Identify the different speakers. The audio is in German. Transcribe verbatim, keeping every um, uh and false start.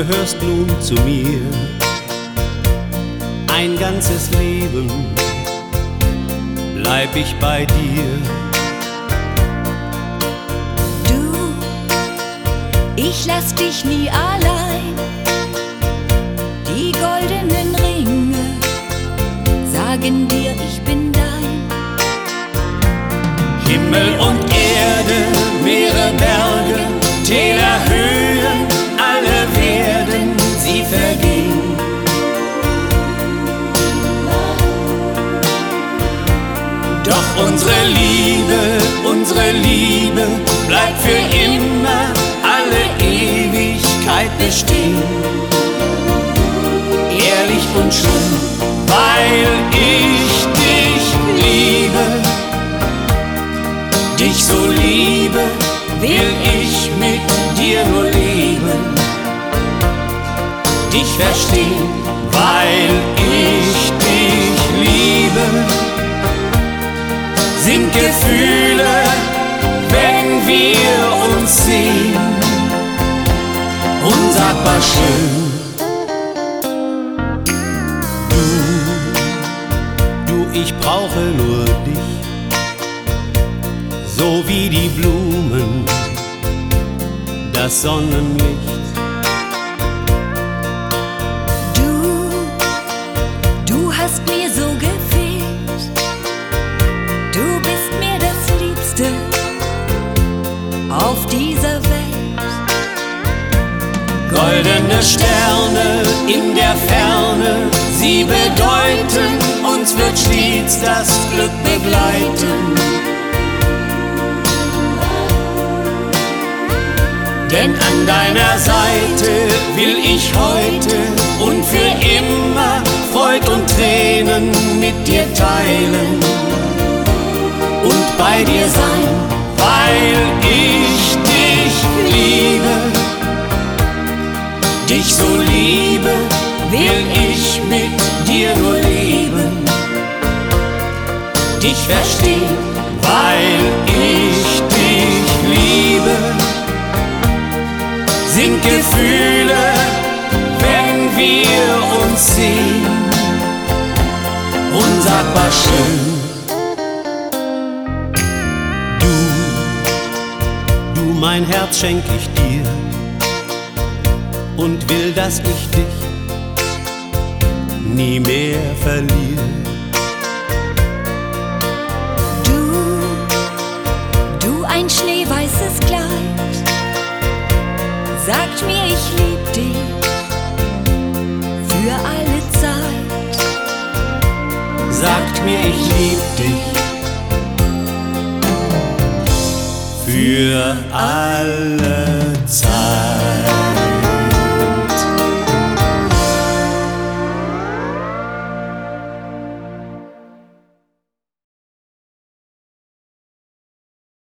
Speaker 1: gehörst nun zu mir. Ein ganzes Leben bleib ich bei dir.
Speaker 2: Du, ich lass dich nie allein. Die goldenen Ringe sagen dir, ich bin dein.
Speaker 1: Himmel und Erde, Meere, Berge, Täler, Höhen, alle werden sie vergehen. Doch unsere Liebe, unsere Liebe bleibt für immer, alle Ewigkeit bestehen. Ehrlich und schön, weil ich dich liebe. Dich so liebe, will ich mit dir nur leben. Dich verstehen, weil ich dich liebe. Sind Gefühle, wenn wir uns sehen, unsagbar schön. Du, du, ich brauche nur dich, so wie die Blumen, das Sonnenlicht.
Speaker 2: Du, du hast mir so gefehlt. Du bist mir das Liebste auf dieser Welt.
Speaker 1: Goldene Sterne in der Ferne, sie bedeuten, uns wird stets das Glück begleiten. Denn an deiner Seite will ich heute und für immer Freud und Tränen mit dir teilen und bei dir sein, weil ich dich liebe. Dich so liebe, will ich mit dir nur leben. Dich verstehen, weil ich dich liebe. Sind Gefühle, wenn wir uns sehen, unsagbar schön. Du, du, mein Herz schenk ich dir und will, dass ich dich nie mehr verliere.
Speaker 2: Du, du ein schneeweißes Kleid, sagt mir, ich lieb dich für alle Zeit.
Speaker 1: Sagt mir, ich lieb dich für alle Zeit.